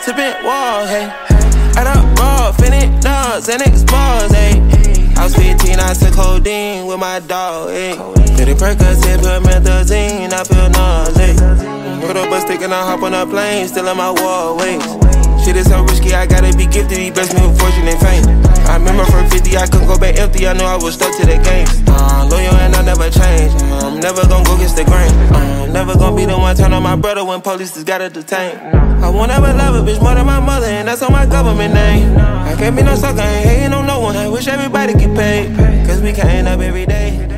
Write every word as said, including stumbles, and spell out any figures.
to bent walls, hey. Add up raw, finish nuts, and explores, hey. I was fifteen, I took codeine with my dog, ayy. Did it Percocet, put methazine, I feel nauseous. Put up a stick and I hop on a plane, still in my wallways. Shit is so risky, I gotta be gifted, he blessed me with fortune and fame. I remember from fifty, I couldn't go back empty, I knew I was stuck to the game. Uh, loyal and I never change, uh, I'm never gonna go against the grain. uh, I'm never gonna be the one turn on my brother when police just gotta detain. I won't ever love a bitch more than my mother, and that's on my government name. I can't be no sucker, ain't hating on no one, I wish everybody get paid, cause we can't up every day.